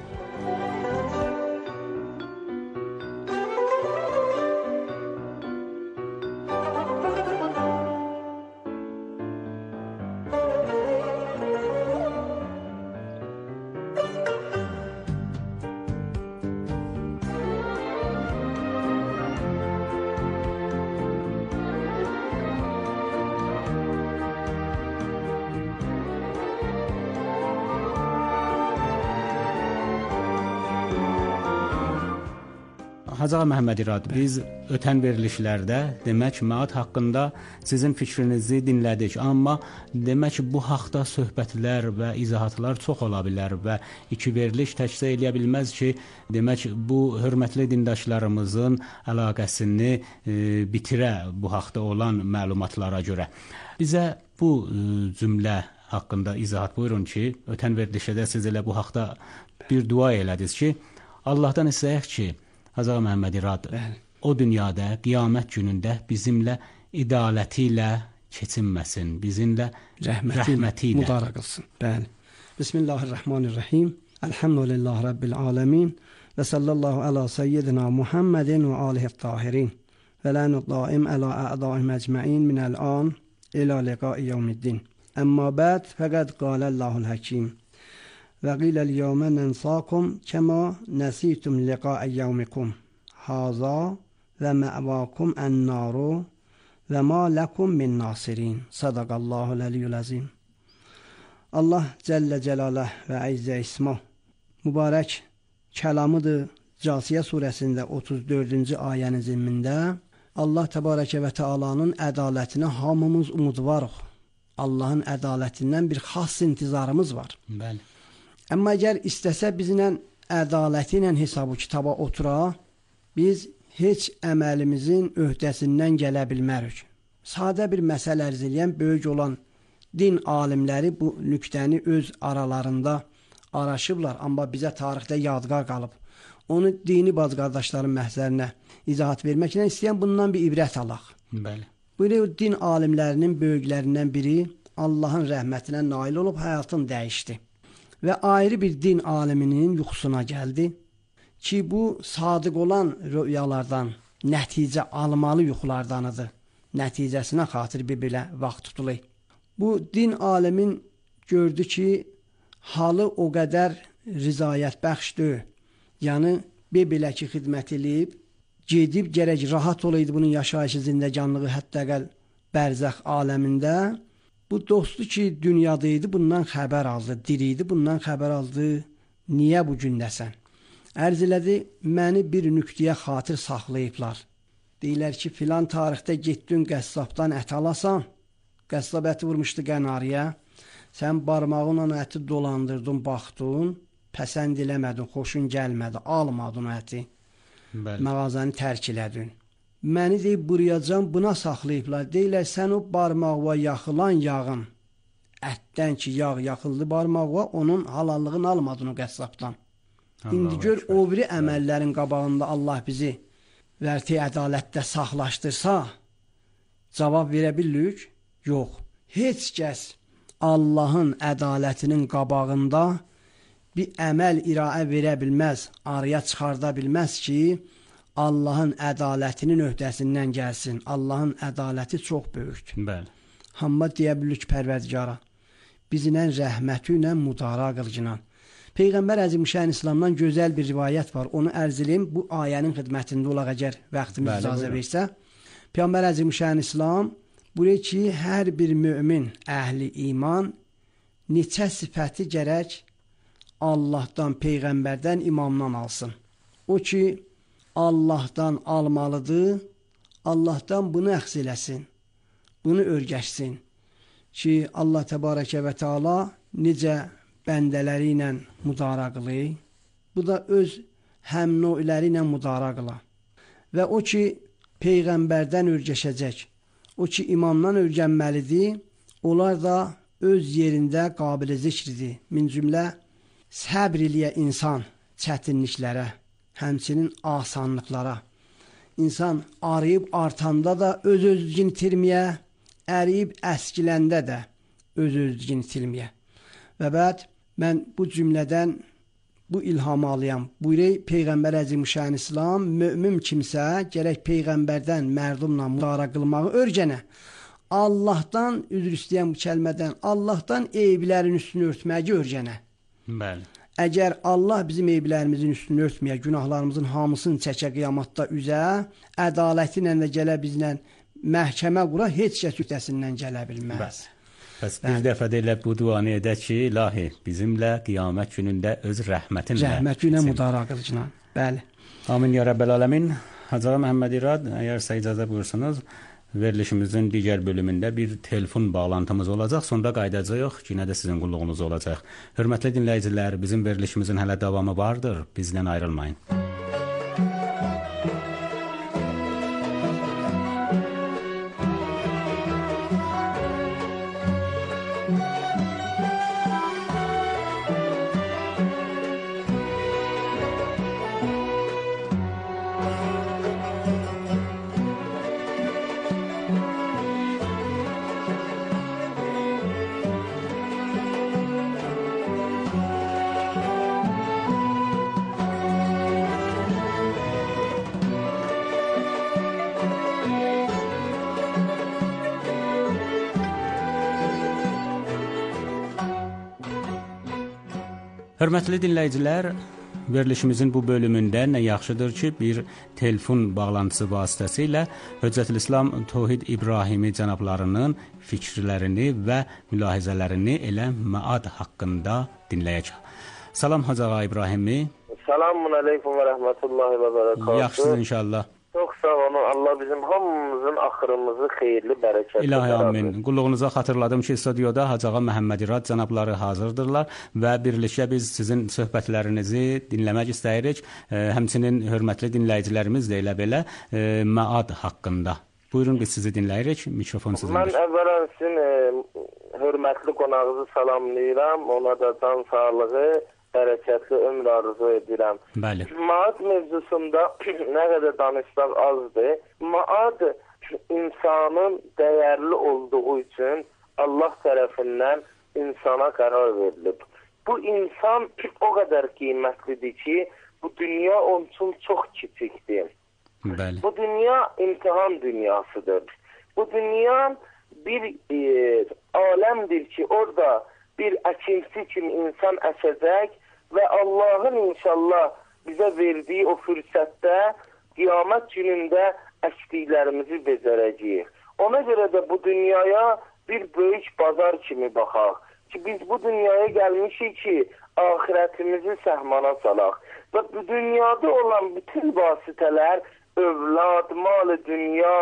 Hacı Məhəmməd İrad, biz ötən verilişlərdə demək məad haqqında sizin fikrinizi dinlədik, amma demək bu haqda söhbətlər və izahatlar çox ola bilər və iki veriliş təkcə eləyə bilməz ki, demək bu hörmətli dindaşlarımızın əlaqəsini e, bitirə bu haqda olan məlumatlara görə. Bizə bu e, cümlə haqqında izahat buyurun ki, ötən verilişdə siz elə bu haqda bir dua elədiniz ki, Allahdan istəyək ki, Hacı Məhəmməd İrad, o dünyada, qiyamət günündə bizimlə idaləti ilə keçinməsin, bizimlə rəhməti, rəhməti ilə müdarə qılsın. Bəli. Bismillahirrahmanirrahim. Elhamdülillah Rabbil aləmin. Və sallallahu ala seyyidina Muhammedin və alihi tahirin. Və lənət daim əla ə'daim əcməin minəl-an ilə liqai yevmiddin. Əmmə bəd fəqəd qaləllahul həkim. وقيل اليوم ننساكم كما نسيتم لقاء يومكم هذا ومأواكم النار وما لكم من ناصرين صدق الله العلي العظيم. Allah Cəllə Cəlaləh və Əzzə İsmah mübarək kəlamıdır. Casiyə surəsində otuz dördüncü ayənin zimində Allah Təbarəkə və Teala'nın ədalətinə hamımız umudvarıq. Allahın ədalətindən bir xas intizarımız var. Bəli. Amma əgər istəsə bizlə ədaləti ilə hesabı kitaba otura, biz heç əməlimizin öhdəsindən gələ bilmərik. Sadə bir məsələ ərz eləyən böyük olan din alimləri bu nüqtəni öz aralarında araşıblar, amma bizə tarixdə yadgar qalıb. Onu dini bacı qardaşların məhzərinə izahat verməklə istəyən bundan bir ibrət alaq. Bəli. Bu din alimlərinin böyüklərindən biri Allahın rəhmətinə nail olub həyatını dəyişdi. Və ayrı bir din aliminin yuxusuna gəldi ki, bu sadiq olan rüyalardan nəticə almalı yuxulardanıdır. Nəticəsinə xatir bir belə vaxt tutulur. Bu din alimin gördü ki, halı o qədər rizayət bəxşdir. Yəni, belə ki, xidmət eləyib, gedib gərək rahat olaydı bunun yaşayışı zindəganlığı hətta qəl bərzəx aləmində. Bu dostu ki, dünyadaydı, bundan xəbər aldı, diriydi, bundan xəbər aldı, niyə bu gündəsən? Ərz elədi, məni bir nüqtəyə xatir saxlayıblar. Deyilər ki, filan tarixdə getdin qəssabdan ət alasan, qəssab əti vurmuşdu qənariyə, sən barmağınla əti dolandırdın, baxdın, pəsənd eləmədin, xoşun gəlmədi, almadın əti, mağazanı tərk elədin. Məni deyib burayacam, buna saxlayıblar. Deyilər, sən o barmağıva yaxılan yağın, ətdən ki, yağ yaxıldı barmağıva, onun halallığını almadın o qəssabdan. İndi gör, o biri əməllərin qabağında Allah bizi vərti ədalətdə saxlaşdırsa, cavab verə bilirik? Yox. Heç kəs Allahın ədalətinin qabağında bir əməl iraə verə bilməz, araya çıxarda bilməz ki, Allahın ədalətinin öhdəsindən gəlsin. Allahın ədaləti çox böyükdür. Bəli. Hamma deyə bilirik pərvərdigara. Bizlə rəhməti ilə müdara qılcınan. Peyğəmbər Əzimüşşan İslamdan gözəl bir rivayət var. Onu ərz eləyim. Bu ayənin xidmətində olaq əgər vaxtımız icazə versə. Peyğəmbər Əzimüşşan İslam buyurur ki, hər bir mömin əhli iman neçə sifəti gərək Allahdan, Peyğəmbərdən, imamdan alsın. O ki, Allahdan almalıdır, Allahdan bunu əxz eləsin, bunu örgəşsin ki, Allah Təbarəkə və Teala necə bəndələri ilə müdara qılır, bu da öz həmnöyləri ilə müdara qılar. Və o ki, Peyğəmbərdən örgəşəcək, o ki, imamdan örgənməlidir, onlar da öz yerində qabili zikridir. Min cümlə səbr eləyə insan çətinliklərə, həmçinin asanlıqlara. İnsan arayıb artanda da öz-özlüyünü itirməyə, əriyib əskiləndə də öz-özlüyünü itirməyə. Və bəd, mən bu cümlədən bu ilhamı alayam. Buyurur Peyğəmbər Əzimüşşan İslam, mömin kimsə gərək Peyğəmbərdən, mərdumla müdara qılmağı örgənə. Allahdan, üzr istəyən bu kəlmədən, Allahdan eyiblərin üstünü örtməyi örgənə. Bəli. Əgər Allah bizim eyblərimizin üstünü örtməyə, günahlarımızın hamısını çəkə qiyamətdə üzə, ədaləti ilə də gələ bizlə məhkəmə qura, heç kəs öhdəsindən gələ bilməz. Bəs, bəs bir dəfə də elə bu duanı edək ki, ilahi, bizimlə qiyamət günündə öz rəhmətinlə. Rəhməti ilə müdara qılıcına. Bəli. Amin ya Rabbel Alemin. Hacı Ağa Məhəmməd İrad, əgər sizə icazə buyursanız, verilişimizin digər bölümündə bir telefon bağlantımız olacaq. Sonra qayıdacağıq, yenə də sizin qulluğunuz olacaq. Hörmətli dinləyicilər, bizim verilişimizin hələ davamı vardır. Bizdən ayrılmayın. Hörmətli dinləyicilər, verilişimizin bu bölümündə nə yaxşıdır ki, bir telefon bağlantısı vasitəsilə Höccətülislam Tohid İbrahimi cənablarının fikirlərini və mülahizələrini elə məad haqqında dinləyək. Salam Hacı Ağa İbrahimi. Selamun aleyküm və rəhmətullahi və bərəkatuhu. Yaxşısınız inşallah. Çox sağ olun. Allah bizim hamımızın axırımızı xeyirli, bərəkətli. İlahi amin. Qulluğunuza xatırladım ki, stüdyoda Hacı Ağa Məhəmməd İrad cənabları hazırdırlar və birlikdə biz sizin söhbətlərinizi dinləmək istəyirik. E, həmçinin hörmətli dinləyicilərimiz də elə belə e, məad haqqında. Buyurun, biz sizi dinləyirik. Mikrofon sizindir. Mən əvvələn sizin e, hörmətli qonağınızı salamlayıram. Ona da can sağlığı, hərəkətli ömür arzu edirəm. Bəli. Maad mövzusunda nə qədər danışsaq azdır. Maad insanın dəyərli olduğu üçün Allah tərəfindən insana qərar verilib. Bu insan o qədər qiymətlidir ki, bu dünya onun üçün çox kiçikdir. Bəli. Bu dünya imtihan dünyasıdır. Bu dünya bir e, aləmdir ki, orada bir əkinçi kimi insan əsəcək və Allahın inşallah bizə verdiyi o fürsətdə qiyamət günündə əkdiklərimizi bezərəcəyik. Ona görə də bu dünyaya bir böyük bazar kimi baxaq ki, biz bu dünyaya gəlmişik ki, axirətimizi səhmana salaq. Və bu dünyada olan bütün vasitələr, övlad, mal-ı dünya,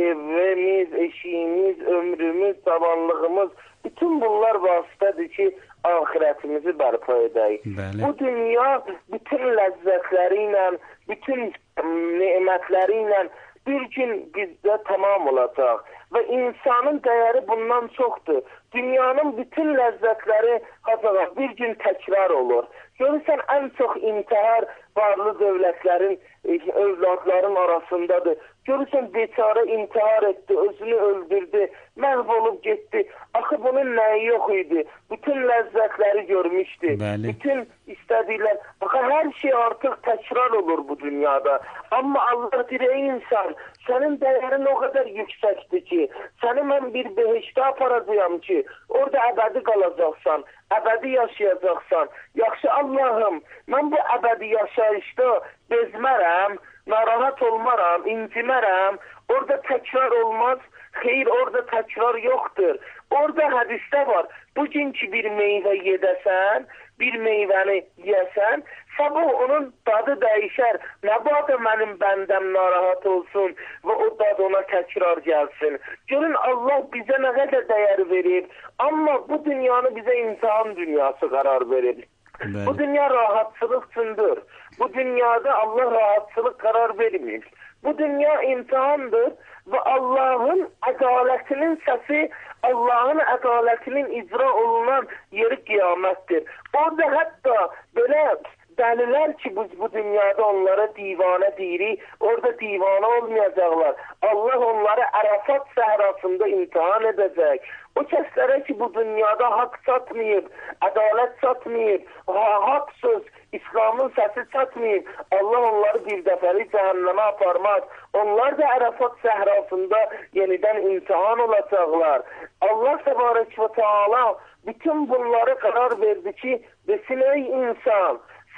evimiz, eşiyimiz, ömrümüz, cavanlığımız, bütün bunlar vasitədir ki, axirətimizi bərpa edək. Bəli. Bu dünya bütün ləzzətləri ilə, bütün nemətləri ilə bir gün bizdə tamam olacaq. Və insanın dəyəri bundan çoxdur. Dünyanın bütün ləzzətləri hazağa bir gün təkrar olur. Görürsən, ən çox intihar varlı dövlətlərin, övladların arasındadır. Görürsən, beçara intihar etdi, özünü öldürdü, məhv olub getdi. Axı bunun nəyi yox idi? Bütün ləzzətləri görmüşdü. Bəli. Bütün istədiklər. Axı hər şey artıq təkrar olur bu dünyada. Amma Allah deyir, ey insan, sənin dəyərin o qədər yüksəkdir ki, səni mən bir behişdə aparacağım ki, orada əbədi qalacaqsan, əbədi yaşayacaqsan. Yaxşı Allahım, mən bu əbədi yaşayışda bezmərəm, narahat olmaram, incimərəm, orada təkrar olmaz, xeyr, orada təkrar yoxdur. Orada hədisdə var, bugünkü bir meyvə yedəsən, bir meyvəni yiyəsən, sabah onun dadı dəyişər. Nə badə mənim bəndəm narahat olsun və o dad ona təkrar gəlsin. Görün, Allah bizə nə qədər dəyər verib, amma bu dünyanı bizə imtihan dünyası qərar verib. Bəli. Bu dünya rahatçılıq üçündür. Bu dünyada Allah rahatçılıq qərar vermir. Bu dünya imtihandır və Allahın ədalətinin səsi, Allahın ədalətinin icra olunan yeri qiyamətdir. Orada hətta belə dəlilər ki, biz bu dünyada onlara divanə deyirik, orada divanə olmayacaqlar. Allah onları Ərəfat səhrasında imtihan edəcək. O kəslərə ki, bu dünyada haqq çatmayıb, ədalət çatmayıb, haqq söz, İslamın səsi çatmayıb, Allah onları bir dəfəli cəhənnəmə aparmaz. Onlar da Ərəfat səhrasında yenidən imtihan olacaqlar. Allah təbarək və teala bütün bunları qərar verdi ki, desin ey insan,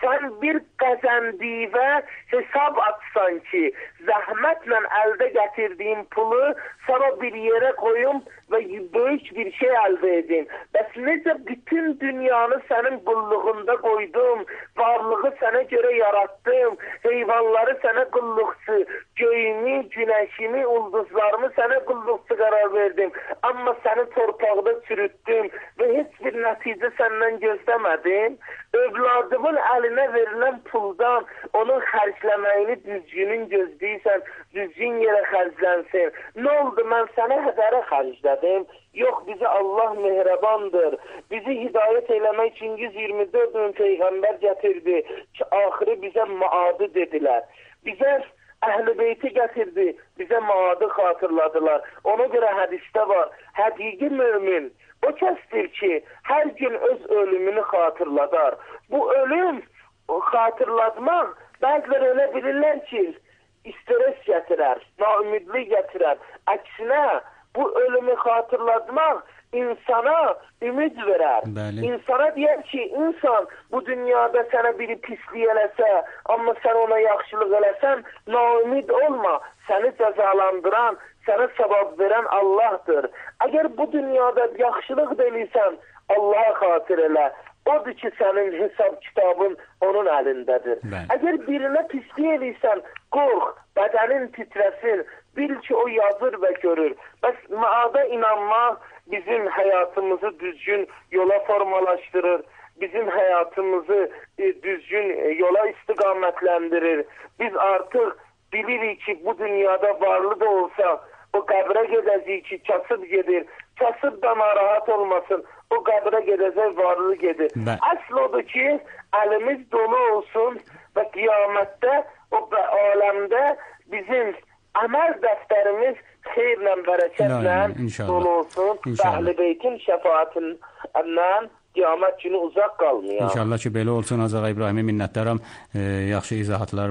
Sən bir qəzəndivə hesab atsan ki, zəhmətlə əldə gətirdiyim pulu sana bir yerə qoyum və böyük bir şey əldə edin. Bəs necə bütün dünyanı sənin qulluğunda qoydum, varlığı sənə görə yaratdım, heyvanları sənə qulluqçu, göyümü, günəşimi, ulduzlarımı sənə qulluqçu qərar verdim. Amma səni torpaqda çürütdüm və heç bir nəticə səndən gözləmədim. Övladımın əlinə verilən puldan onun xərcləməyini düzgünün gözləyirsən, düzgün yerə xərclənsin. Nə oldu, mən sənə hədərə xərclədim? Yox, bizə Allah mehribandır. Bizi hidayət eləmək üçün yüz iyirmi dörd min peyğəmbər gətirdi ki, axırı bizə maadı dedilər. Bizə Əhl-i Beyti gətirdi, bizə maadı xatırladılar. Ona görə hədisdə var, həqiqi mömin o kəsdir ki, hər gün öz ölümünü xatırladar. Bu ölüm, xatırlatmaq, bəziləri elə bilirlər ki, stres gətirər, naümidlik gətirər. Əksinə, bu ölümü xatırlatmaq insana ümid verər. Bəli. İnsana deyər ki, insan bu dünyada sənə biri pislik eləsə, amma sən ona yaxşılıq eləsən, naümid olma. Səni cəzalandıran, sənə savab verən Allahdır. Əgər bu dünyada yaxşılıq deliysən, Allaha xatir elə. Odur ki, sənin hesab kitabın onun əlindədir. Bəli. Əgər birinə pislik eləysən, qorx, bədənin titrəsin, bil ki, o yazır və görür. Bəs maada inanmaq bizim həyatımızı düzgün yola formalaşdırır, bizim həyatımızı e, düzgün yola istiqamətləndirir. Biz artıq bilirik ki, bu dünyada varlı da olsa, o qəbrə gedəcək ki, kasıb gedir. Kasıb da narahat olmasın, o qəbrə gedəcək, varlı gedir. Bə Əsl odur ki, əlimiz dolu olsun və qiyamətdə, o aləmdə bizim əməl dəftərimiz xeyrlə, bərəkətlə dolu olsun. Əhl-i Beytin şəfaatindən qiyamət günü uzaq qalmıyor. İnşallah ki, belə olsun. Azağa İbrahimə minnətdaram. E, yaxşı izahatlar